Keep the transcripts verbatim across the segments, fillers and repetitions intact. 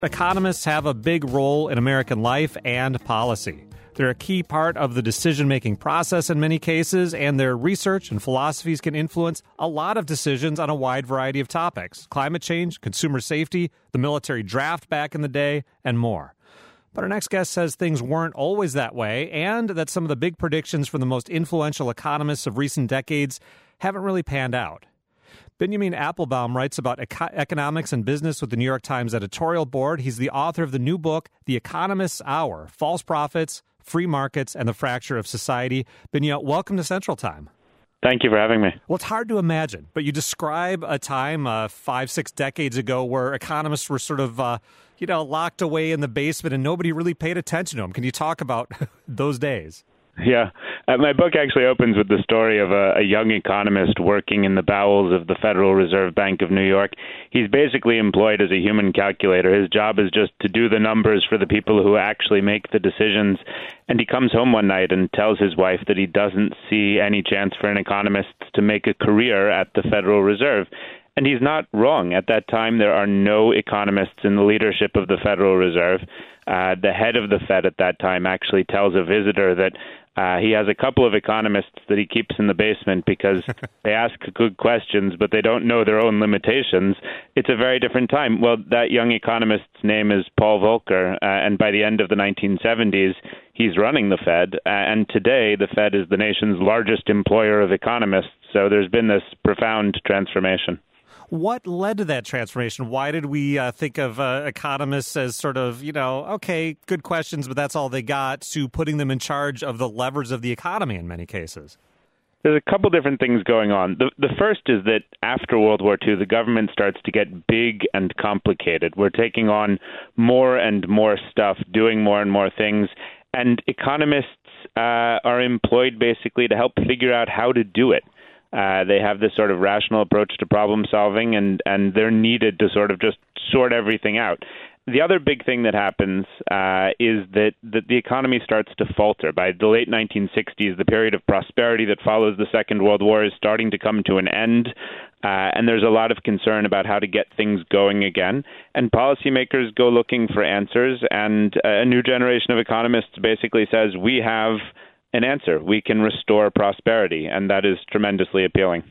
Economists have a big role in American life and policy. They're a key part of the decision-making process in many cases, and their research and philosophies can influence a lot of decisions on a wide variety of topics: climate change, consumer safety, the military draft back in the day, and more. But our next guest says things weren't always that way, and that some of the big predictions from the most influential economists of recent decades haven't really panned out. Benjamin Appelbaum writes about eco- economics and business with the New York Times editorial board. He's the author of the new book, The Economist's Hour: False Prophets, Free Markets, and the Fracture of Society. Benjamin, welcome to Central Time. Thank you for having me. Well, it's hard to imagine, but you describe a time uh, five, six decades ago where economists were sort of, uh, you know, locked away in the basement and nobody really paid attention to them. Can you talk about those days? Yeah. Uh, my book actually opens with the story of a, a young economist working in the bowels of the Federal Reserve Bank of New York. He's basically employed as a human calculator. His job is just to do the numbers for the people who actually make the decisions. And he comes home one night and tells his wife that he doesn't see any chance for an economist to make a career at the Federal Reserve. And he's not wrong. At that time, there are no economists in the leadership of the Federal Reserve. Uh, the head of the Fed at that time actually tells a visitor that Uh, he has a couple of economists that he keeps in the basement because they ask good questions, but they don't know their own limitations. It's a very different time. Well, that young economist's name is Paul Volcker, uh, and by the end of the nineteen seventies, he's running the Fed. Uh, and today, the Fed is the nation's largest employer of economists. So there's been this profound transformation. What led to that transformation? Why did we uh, think of uh, economists as sort of, you know, okay, good questions, but that's all they got, to putting them in charge of the levers of the economy in many cases? There's a couple different things going on. The, the first is that after World War Two, the government starts to get big and complicated. We're taking on more and more stuff, doing more and more things, and economists uh, are employed basically to help figure out how to do it. Uh, they have this sort of rational approach to problem solving, and, and they're needed to sort of just sort everything out. The other big thing that happens uh, is that, that the economy starts to falter. By the late nineteen sixties, the period of prosperity that follows the Second World War is starting to come to an end, uh, and there's a lot of concern about how to get things going again. And policymakers go looking for answers, and a new generation of economists basically says, we have an answer. We can restore prosperity, and that is tremendously appealing.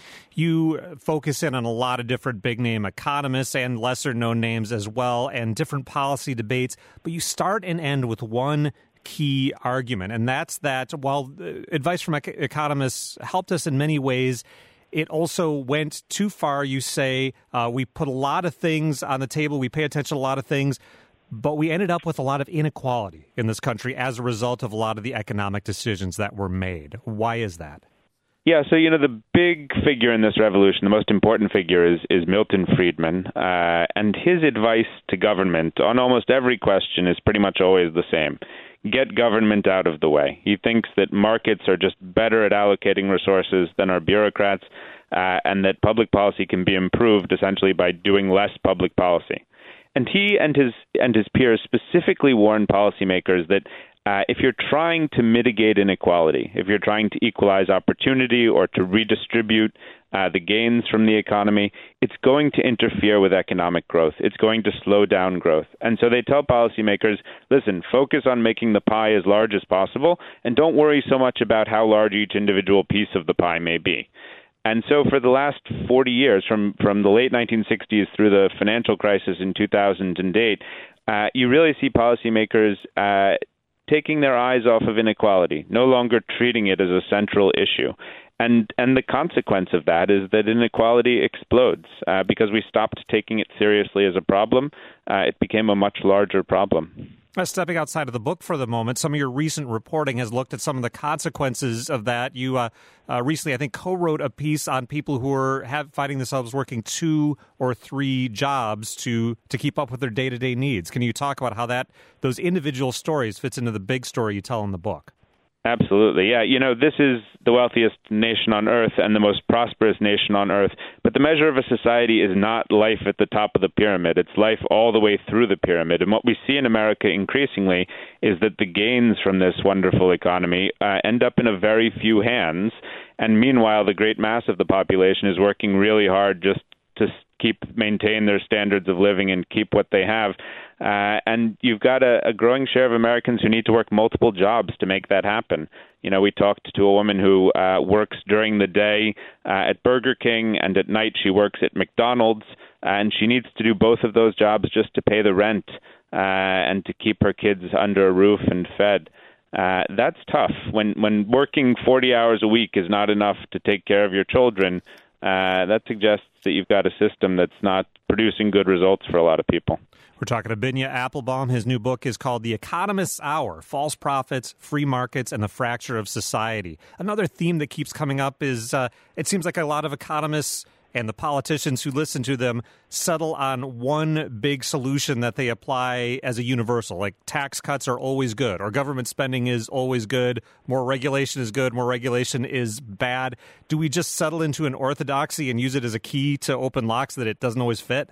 You focus in on a lot of different big-name economists and lesser-known names as well, and different policy debates, but you start and end with one key argument, and that's that while advice from economists helped us in many ways, it also went too far. You say uh, we put a lot of things on the table, we pay attention to a lot of things, but we ended up with a lot of inequality in this country as a result of a lot of the economic decisions that were made. Why is that? Yeah, so, you know, the big figure in this revolution, the most important figure is, is Milton Friedman. Uh, and his advice to government on almost every question is pretty much always the same. Get government out of the way. He thinks that markets are just better at allocating resources than our bureaucrats, uh, and that public policy can be improved essentially by doing less public policy. And he and his and his peers specifically warn policymakers that uh, if you're trying to mitigate inequality, if you're trying to equalize opportunity or to redistribute uh, the gains from the economy, it's going to interfere with economic growth. It's going to slow down growth. And so they tell policymakers, listen, focus on making the pie as large as possible, and don't worry so much about how large each individual piece of the pie may be. And so for the last forty years, from, from the late nineteen sixties through the financial crisis in two thousand eight, uh, you really see policymakers uh, taking their eyes off of inequality, no longer treating it as a central issue. And and the consequence of that is that inequality explodes uh, because we stopped taking it seriously as a problem. Uh, it became a much larger problem. Uh, stepping outside of the book for the moment, some of your recent reporting has looked at some of the consequences of that. You uh, uh, recently, I think, co-wrote a piece on people who are have, finding themselves working two or three jobs to to keep up with their day-to-day needs. Can you talk about how that those individual stories fits into the big story you tell in the book? Absolutely. Yeah. You know, this is the wealthiest nation on earth and the most prosperous nation on earth. But the measure of a society is not life at the top of the pyramid. It's life all the way through the pyramid. And what we see in America increasingly is that the gains from this wonderful economy uh, end up in a very few hands. And meanwhile, the great mass of the population is working really hard just to keep maintain their standards of living and keep what they have. Uh, and you've got a, a growing share of Americans who need to work multiple jobs to make that happen. You know, we talked to a woman who uh, works during the day uh, at Burger King, and at night she works at McDonald's, and she needs to do both of those jobs just to pay the rent uh, and to keep her kids under a roof and fed. Uh, that's tough. When when working forty hours a week is not enough to take care of your children, uh, that suggests that you've got a system that's not producing good results for a lot of people. We're talking to Binya Appelbaum. His new book is called The Economist's Hour, False Profits, Free Markets, and the Fracture of Society. Another theme that keeps coming up is uh, it seems like a lot of economists and the politicians who listen to them settle on one big solution that they apply as a universal, like tax cuts are always good, or government spending is always good, more regulation is good, more regulation is bad. Do we just settle into an orthodoxy and use it as a key to open locks that it doesn't always fit?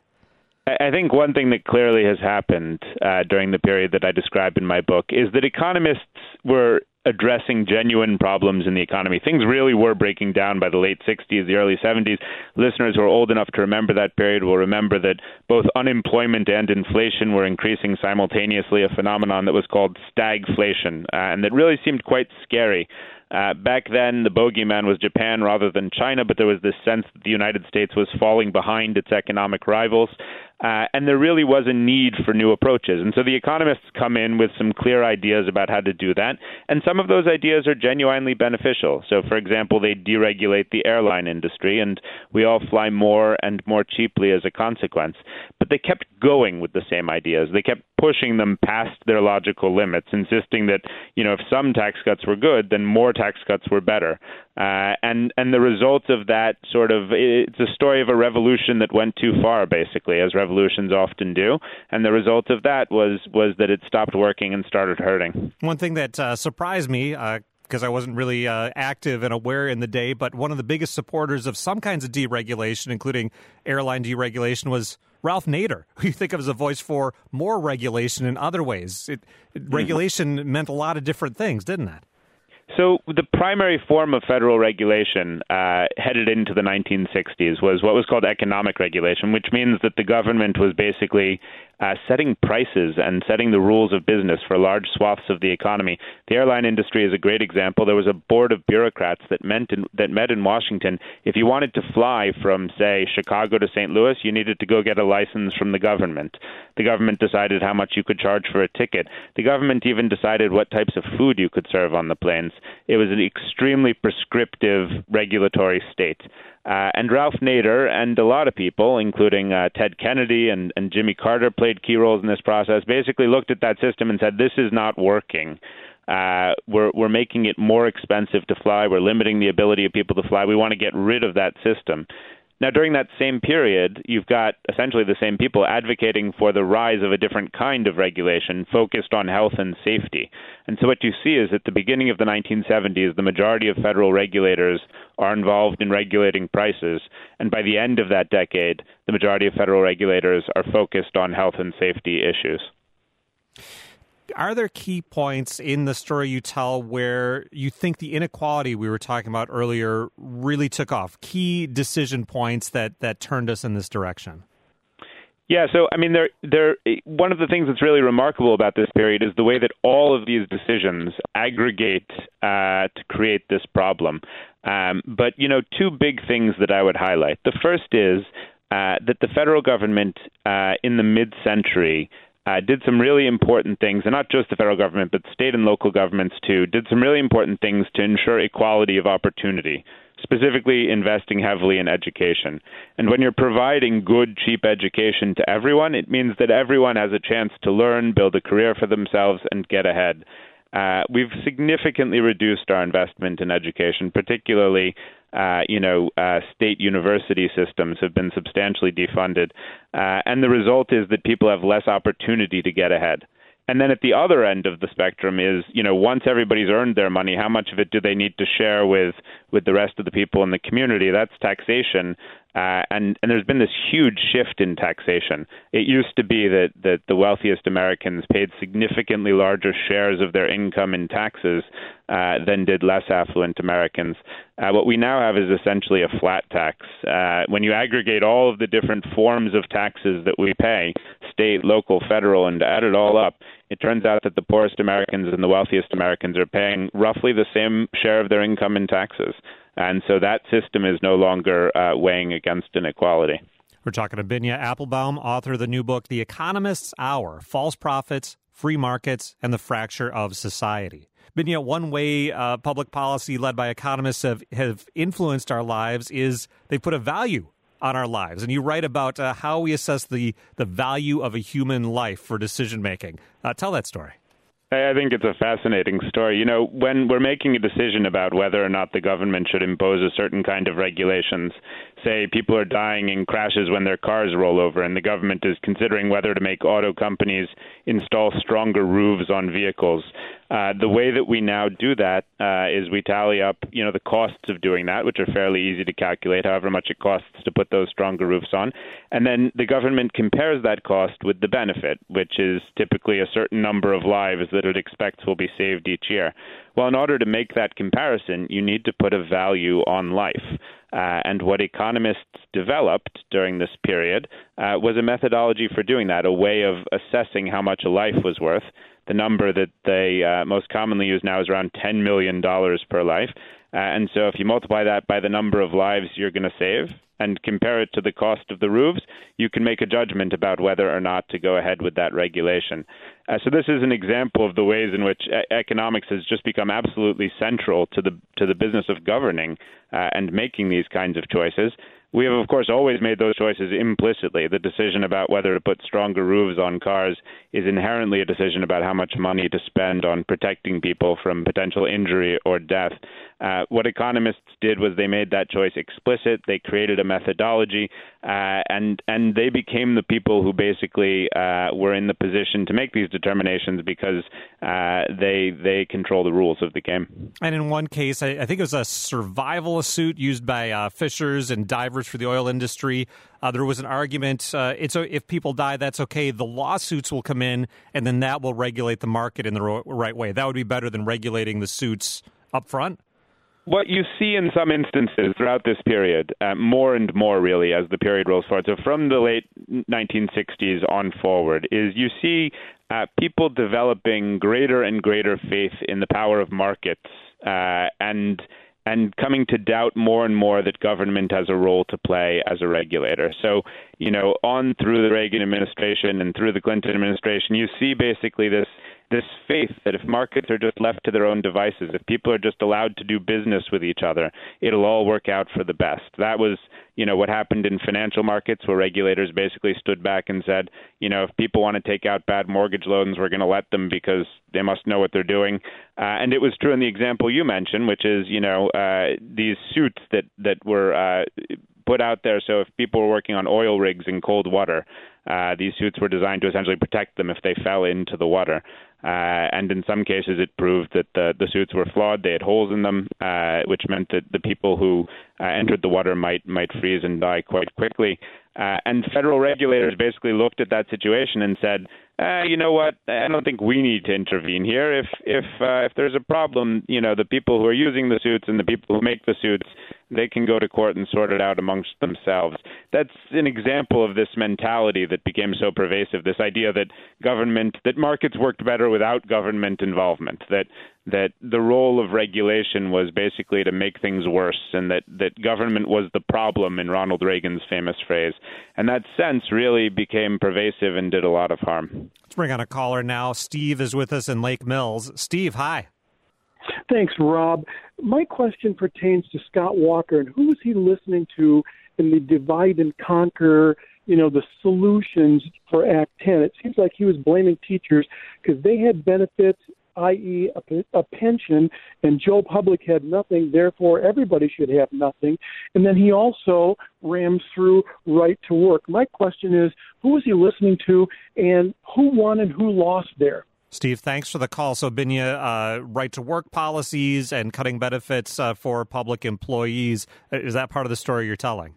I think one thing that clearly has happened uh, during the period that I described in my book is that economists were addressing genuine problems in the economy. Things really were breaking down by the late sixties, the early seventies. Listeners who are old enough to remember that period will remember that both unemployment and inflation were increasing simultaneously, a phenomenon that was called stagflation, uh, and that really seemed quite scary. Uh, back then, the bogeyman was Japan rather than China, but there was this sense that the United States was falling behind its economic rivals, uh, and there really was a need for new approaches. And so the economists come in with some clear ideas about how to do that, and some of those ideas are genuinely beneficial. So, for example, they deregulate the airline industry, and we all fly more and more cheaply as a consequence. But they kept going with the same ideas. They kept pushing them past their logical limits, insisting that, you know, if some tax cuts were good, then more tax cuts were better. Uh, and, and the results of that sort of, it's a story of a revolution that went too far, basically, as revolutions often do. And the result of that was, was that it stopped working and started hurting. One thing that uh, surprised me, uh, because I wasn't really uh, active and aware in the day, but one of the biggest supporters of some kinds of deregulation, including airline deregulation, was Ralph Nader, who you think of as a voice for more regulation in other ways. It, it, mm-hmm. Regulation meant a lot of different things, didn't it? So the primary form of federal regulation uh, headed into the nineteen sixties was what was called economic regulation, which means that the government was basically uh, setting prices and setting the rules of business for large swaths of the economy. The airline industry is a great example. There was a board of bureaucrats that, meant in, that met in Washington. If you wanted to fly from, say, Chicago to Saint Louis, you needed to go get a license from the government. The government decided how much you could charge for a ticket. The government even decided what types of food you could serve on the planes. It was an extremely prescriptive regulatory state. Uh, and Ralph Nader and a lot of people, including uh, Ted Kennedy and, and Jimmy Carter, played key roles in this process, basically looked at that system and said, this is not working. Uh, we're, we're making it more expensive to fly. We're limiting the ability of people to fly. We want to get rid of that system. Now, during that same period, you've got essentially the same people advocating for the rise of a different kind of regulation focused on health and safety. And so what you see is at the beginning of the nineteen seventies, the majority of federal regulators are involved in regulating prices. And by the end of that decade, the majority of federal regulators are focused on health and safety issues. Are there key points in the story you tell where you think the inequality we were talking about earlier really took off? Key decision points that, that turned us in this direction? Yeah, so, I mean, there, there. one of the things that's really remarkable about this period is the way that all of these decisions aggregate uh, to create this problem. Um, but, you know, two big things that I would highlight. The first is uh, that the federal government uh, in the mid-century Uh, did some really important things, and not just the federal government, but state and local governments too, did some really important things to ensure equality of opportunity, specifically investing heavily in education. And when you're providing good, cheap education to everyone, it means that everyone has a chance to learn, build a career for themselves, and get ahead. Uh, we've significantly reduced our investment in education, particularly Uh, you know, uh, state university systems have been substantially defunded. Uh, and the result is that people have less opportunity to get ahead. And then at the other end of the spectrum is, you know, once everybody's earned their money, how much of it do they need to share with, with the rest of the people in the community? That's taxation. Uh, and, and there's been this huge shift in taxation. It used to be that, that the wealthiest Americans paid significantly larger shares of their income in taxes. uh, than did less affluent Americans. Uh, what we now have is essentially a flat tax. Uh, when you aggregate all of the different forms of taxes that we pay, state, local, federal, and add it all up, it turns out that the poorest Americans and the wealthiest Americans are paying roughly the same share of their income in taxes. And so that system is no longer uh, weighing against inequality. We're talking to Binya Appelbaum, author of the new book, The Economist's Hour, False Profits, Free Markets, and the Fracture of Society. Binya, one way uh, public policy led by economists have, have influenced our lives is they put a value on our lives. And you write about uh, how we assess the, the value of a human life for decision-making. Uh, tell that story. I think it's a fascinating story. You know, when we're making a decision about whether or not the government should impose a certain kind of regulations, say people are dying in crashes when their cars roll over, and the government is considering whether to make auto companies install stronger roofs on vehicles. Uh, the way that we now do that uh, is we tally up, you know, the costs of doing that, which are fairly easy to calculate, however much it costs to put those stronger roofs on. And then the government compares that cost with the benefit, which is typically a certain number of lives that it expects will be saved each year. Well, in order to make that comparison, you need to put a value on life. Uh, and what economists developed during this period uh, was a methodology for doing that, a way of assessing how much a life was worth. The number that they uh, most commonly use now is around ten million dollars per life. Uh, and so if you multiply that by the number of lives you're going to save and compare it to the cost of the roofs, you can make a judgment about whether or not to go ahead with that regulation. Uh, so this is an example of the ways in which e- economics has just become absolutely central to the to the business of governing uh, and making these kinds of choices. We have, of course, always made those choices implicitly. The decision about whether to put stronger roofs on cars is inherently a decision about how much money to spend on protecting people from potential injury or death. Uh, what economists did was they made that choice explicit. They created a methodology, uh, and and they became the people who basically uh, were in the position to make these determinations because uh, they they control the rules of the game. And in one case, I, I think it was a survival suit used by uh, fishers and divers for the oil industry. Uh, there was an argument, uh, it's if people die, that's okay. The lawsuits will come in, and then that will regulate the market in the ro- right way. That would be better than regulating the suits up front. What you see in some instances throughout this period, uh, more and more really as the period rolls forward, so from the late nineteen sixties on forward, is you see uh, people developing greater and greater faith in the power of markets uh, and and coming to doubt more and more that government has a role to play as a regulator. So, you know, on through the Reagan administration and through the Clinton administration, you see basically this this faith that if markets are just left to their own devices, if people are just allowed to do business with each other, it'll all work out for the best. That was, you know, what happened in financial markets, where regulators basically stood back and said, you know, if people want to take out bad mortgage loans, we're going to let them because they must know what they're doing. Uh, and it was true in the example you mentioned, which is, you know, uh, these suits that, that were uh, put out there. So if people were working on oil rigs in cold water, uh, these suits were designed to essentially protect them if they fell into the water. Uh, and in some cases, it proved that the, the suits were flawed. They had holes in them, uh, which meant that the people who uh, entered the water might might freeze and die quite quickly. Uh, and federal regulators basically looked at that situation and said, uh, you know what, I don't think we need to intervene here. If if uh, if there's a problem, you know, the people who are using the suits and the people who make the suits, they can go to court and sort it out amongst themselves. That's an example of this mentality that became so pervasive, this idea that government, that markets worked better without government involvement, that that the role of regulation was basically to make things worse, and that, that government was the problem, in Ronald Reagan's famous phrase. And that sense really became pervasive and did a lot of harm. Let's bring on a caller now. Steve is with us in Lake Mills. Steve, hi. Thanks, Rob. My question pertains to Scott Walker, and who was he listening to in the divide and conquer, you know, the solutions for Act ten? It seems like he was blaming teachers because they had benefits, that is a, a pension, and Joe Public had nothing, therefore everybody should have nothing. And then he also rams through right to work. My question is, who was he listening to, and who won and who lost there? Steve, thanks for the call. So, Binya, uh, right-to-work policies and cutting benefits uh, for public employees, is that part of the story you're telling?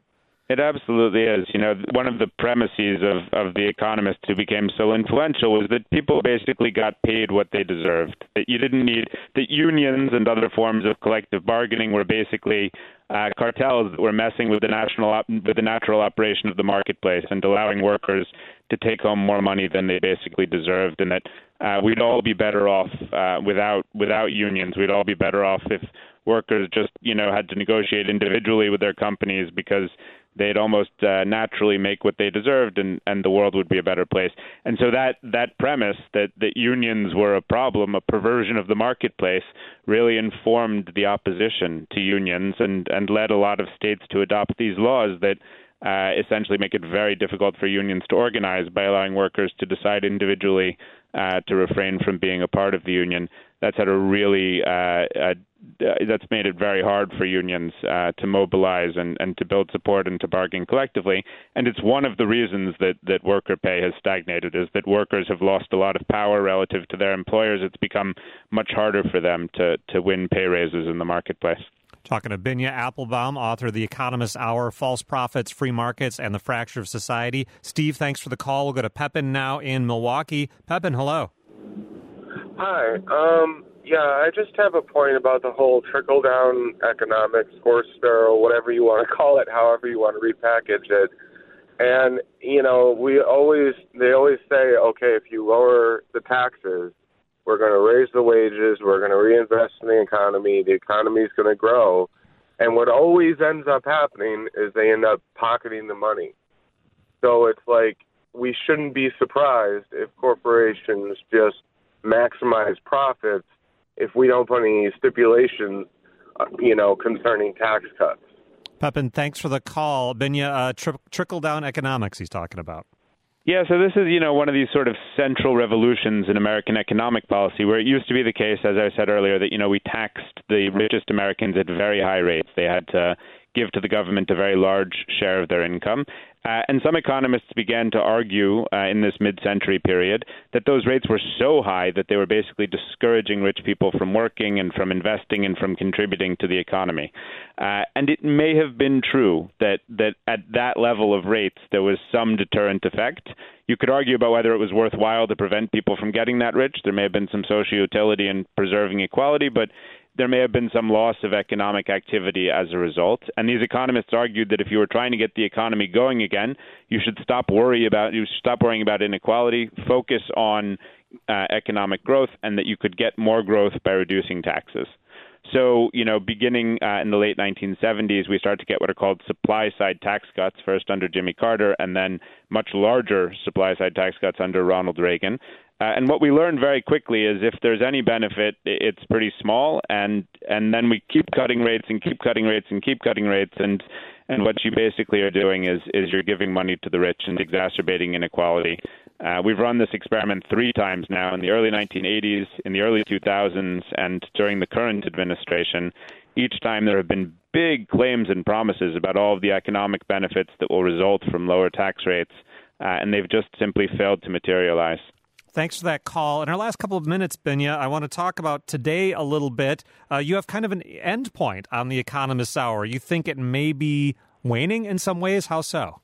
It absolutely is. You know, one of the premises of, of The Economist who became so influential was that people basically got paid what they deserved. That you didn't need, that unions and other forms of collective bargaining were basically uh, cartels that were messing with the national op- with the natural operation of the marketplace and allowing workers to take home more money than they basically deserved, and that uh, we'd all be better off uh, without without unions. We'd all be better off if workers just, you know, had to negotiate individually with their companies because they'd almost uh, naturally make what they deserved, and, and the world would be a better place. And so that that premise that, that unions were a problem, a perversion of the marketplace, really informed the opposition to unions and, and led a lot of states to adopt these laws that uh, essentially make it very difficult for unions to organize by allowing workers to decide individually uh, to refrain from being a part of the union. That's had a really uh, uh, that's made it very hard for unions uh, to mobilize and, and to build support and to bargain collectively. And it's one of the reasons that, that worker pay has stagnated, is that workers have lost a lot of power relative to their employers. It's become much harder for them to, to win pay raises in the marketplace. Talking to Binya Appelbaum, author of The Economist Hour, False Profits, Free Markets, and the Fracture of Society. Steve, thanks for the call. We'll go to Pepin now in Milwaukee. Pepin, hello. Hi. Um, yeah, I just have a point about the whole trickle-down economics, horse barrel, whatever you want to call it, however you want to repackage it. And, you know, we always, they always say, okay, if you lower the taxes, we're going to raise the wages, we're going to reinvest in the economy, the economy is going to grow. And what always ends up happening is they end up pocketing the money. So it's like we shouldn't be surprised if corporations just maximize profits if we don't put any stipulations, uh, you know, concerning tax cuts. Pepin, thanks for the call. Binya, uh, tri- trickle-down economics he's talking about. Yeah, so this is, you know, one of these sort of central revolutions in American economic policy, where it used to be the case, as I said earlier, that, you know, we taxed the richest Americans at very high rates. They had to give to the government a very large share of their income. Uh, and some economists began to argue uh, in this mid-century period that those rates were so high that they were basically discouraging rich people from working and from investing and from contributing to the economy. Uh, and it may have been true that, that at that level of rates there was some deterrent effect. You could argue about whether it was worthwhile to prevent people from getting that rich. There may have been some socio-utility in preserving equality, but there may have been some loss of economic activity as a result. And these economists argued that if you were trying to get the economy going again, you should stop worry about you should stop worrying about inequality, focus on uh, economic growth, and that you could get more growth by reducing taxes. So, you know, beginning uh, in the late nineteen seventies, we started to get what are called supply-side tax cuts, first under Jimmy Carter, and then much larger supply-side tax cuts under Ronald Reagan. Uh, and what we learned very quickly is if there's any benefit, it's pretty small, and and then we keep cutting rates and keep cutting rates and keep cutting rates, and and what you basically are doing is is you're giving money to the rich and exacerbating inequality. Uh, we've run this experiment three times now, in the early nineteen eighties, in the early two thousands, and during the current administration. Each time there have been big claims and promises about all of the economic benefits that will result from lower tax rates, uh, and they've just simply failed to materialize. Thanks for that call. In our last couple of minutes, Binya, I want to talk about today a little bit. Uh, you have kind of an end point on the Economist Hour. You think it may be waning in some ways? How so?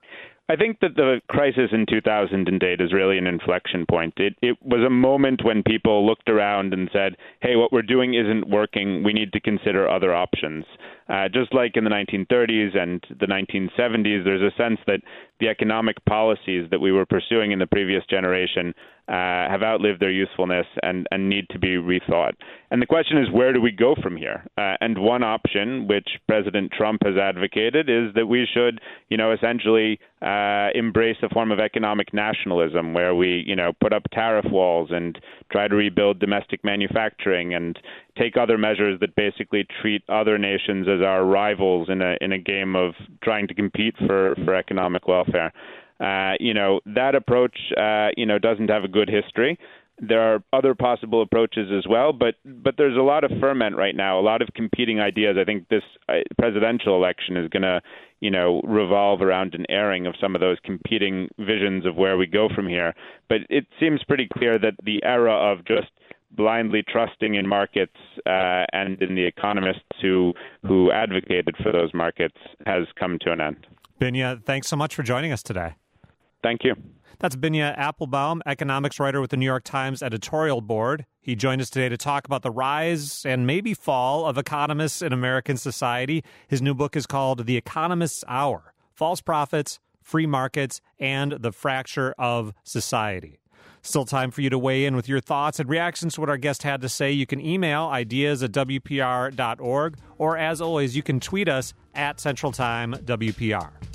I think that the crisis in two thousand eight is really an inflection point. It, it was a moment when people looked around and said, hey, what we're doing isn't working. We need to consider other options. Uh, just like in the nineteen thirties and the nineteen seventies, there's a sense that the economic policies that we were pursuing in the previous generation uh, have outlived their usefulness and, and need to be rethought. And the question is, where do we go from here? Uh, and one option, which President Trump has advocated, is that we should, you know, essentially uh, embrace a form of economic nationalism where we, you know, put up tariff walls and try to rebuild domestic manufacturing and take other measures that basically treat other nations as our rivals in a in a game of trying to compete for, for economic welfare. Uh, you know, that approach, uh, you know, doesn't have a good history. There are other possible approaches as well, but but there's a lot of ferment right now, a lot of competing ideas. I think this uh, presidential election is going to, you know, revolve around an airing of some of those competing visions of where we go from here. But it seems pretty clear that the era of just blindly trusting in markets uh, and in the economists who who advocated for those markets has come to an end. Binya, thanks so much for joining us today. Thank you. That's Binya Applebaum, economics writer with the New York Times editorial board. He joined us today to talk about the rise and maybe fall of economists in American society. His new book is called The Economist's Hour: False Prophets, Free Markets, and the Fracture of Society. Still time for you to weigh in with your thoughts and reactions to what our guest had to say. You can email ideas at W P R dot org, or as always, you can tweet us at Central Time W P R.